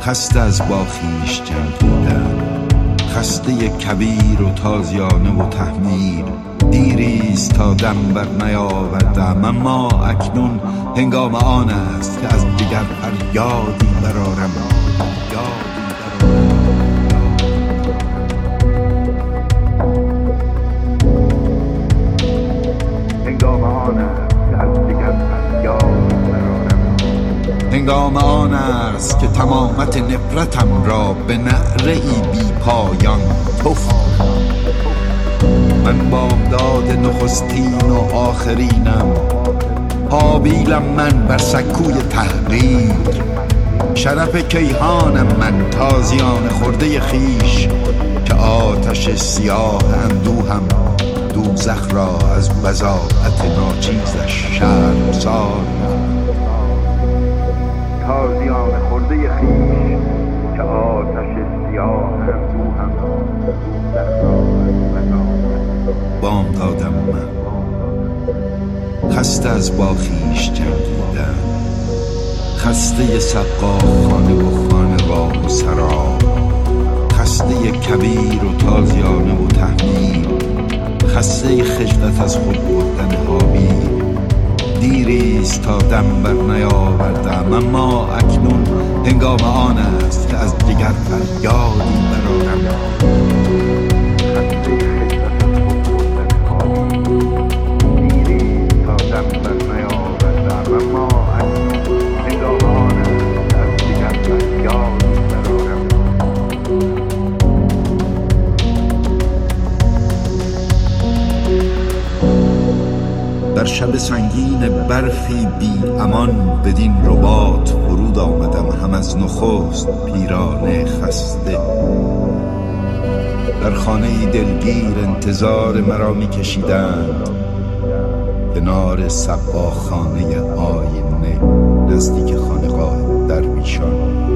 خسته از با خویش جنگیدن، خسته کبیر و تازیانه و تحمیل. دیریست تا دم بر نیاوردم، اما اکنون هنگام آن است که از جگر فریادی برآرم. هنگام آن است که تمامت نفرتم را به نعره ای بی پایان تف. من بامداد نخستین و آخرینم، حابیلم من بر سکوی تحقیر. شرف کیهانم من، تازیان خورده خیش، که آتش سیاه اندوهم دوزخ را از بضاعت ناچیزش شرمسار. تازیان خورده خیش که آتش سیاه اندوهم دوزخ را از بضاعت. بامدادم من، خسته از با خویش جنگیدن، خسته سقا خانه و خانه راه و سراب، خسته کبیر و تازیانه و تحمیل، خسته خجلت از خود بردن حابیل. دیریست تا دم بر نیاوردم، اما اکنون هنگام آن است که از جگر فریادی برآرم. در شب سنگین برفی بی امان بدین رباط فرود آمدم، هم از نخست پیرانه خسته. در خانه دلگیر انتظار مرا می کشیدند، کنار سقاخانه آینه نزدیک خانقاه درویشان.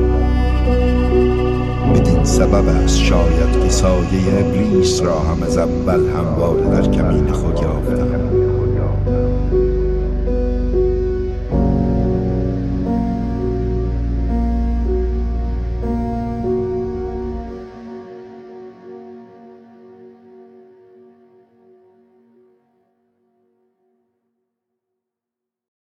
بدین سبب است شاید که سایه ابلیس را هم از اول همواره در کمین خود یافتم.